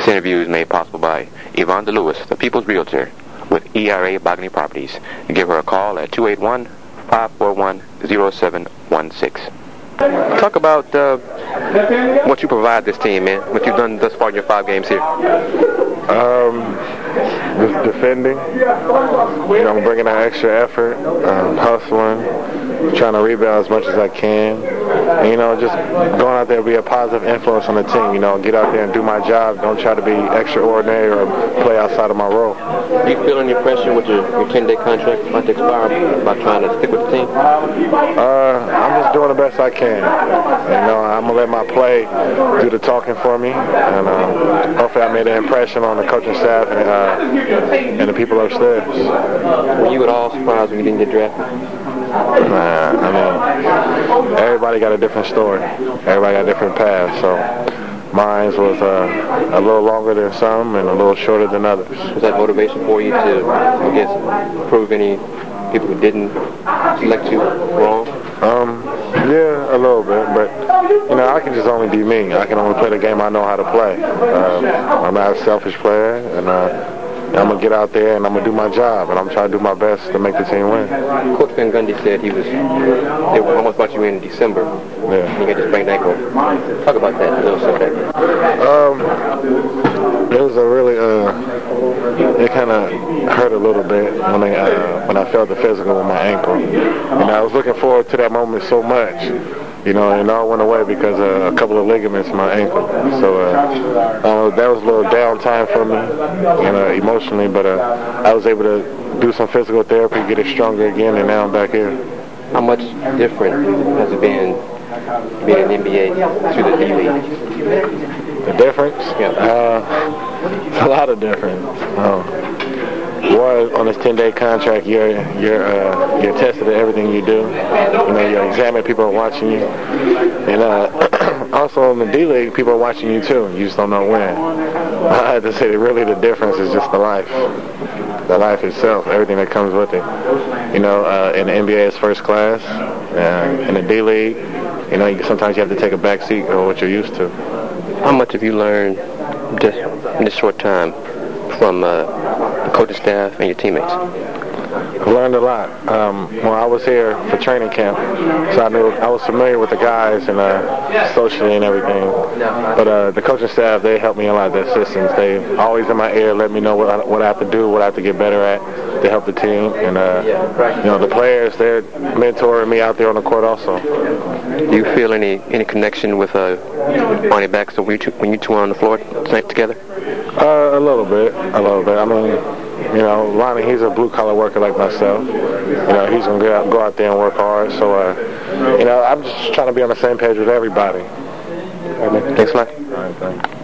This interview is made possible by Yvonne DeLewis, the People's Realtor with ERA Bogany Properties. Give her a call at 281-541-0716. Talk about what you provide this team, man, what you've done thus far in your 5 games here. Just defending. I'm bringing that extra effort, hustling, trying to rebound as much as I can. And, just going out there to be a positive influence on the team. Get out there and do my job. Don't try to be extraordinary or play outside of my role. Do you feel any pressure with your 10-day contract about to expire about trying to stick with the team? I'm just doing the best I can. I'm going to let my play do the talking for me. And hopefully I made an impression on the coaching staff and the people upstairs. Were you at all surprised when you didn't get drafted? Everybody got a different story. Everybody got a different path. So mine was a little longer than some and a little shorter than others. Was that motivation for you to, prove any people who didn't select you wrong? Yeah, a little bit, but I can just only be me. I can only play the game I know how to play. I'm not a selfish player, and I'm going to get out there and I'm going to do my job, and I'm trying to do my best to make the team win. Coach Van Gundy said they almost brought you in December. Yeah. You got this sprained ankle. Talk about that, a little setback. It was a really, it kind of hurt a little bit when I felt the physical with my ankle. I was looking forward to that moment so much. And it all went away because of a couple of ligaments in my ankle. So that was a little downtime for me, emotionally. But I was able to do some physical therapy, get it stronger again, and now I'm back here. How much different has it been being in the NBA to the D-League? The difference? Yeah. It's a lot of difference. One, on this 10-day contract, you're tested at everything you do. You're examining, people are watching you. And also in the D-League, people are watching you too. You just don't know when. I have to say that really the difference is just the life itself, everything that comes with it. In the NBA, it's first class. In the D-League, sometimes you have to take a back seat of what you're used to. How much have you learned just in this short time from the coaching staff and your teammates? I learned a lot. When I was here for training camp, so I was familiar with the guys and socially and everything. But the coaching staff, they helped me a lot. The assistants, they always in my ear, let me know what I have to do, what I have to get better at to help the team. And the players, they're mentoring me out there on the court also. Do you feel any connection with Barney Baxter when you two are on the floor together? A little bit. I mean, Lonnie, he's a blue-collar worker like myself. He's going to go out there and work hard. So, I'm just trying to be on the same page with everybody. Thanks a lot. All right, thanks.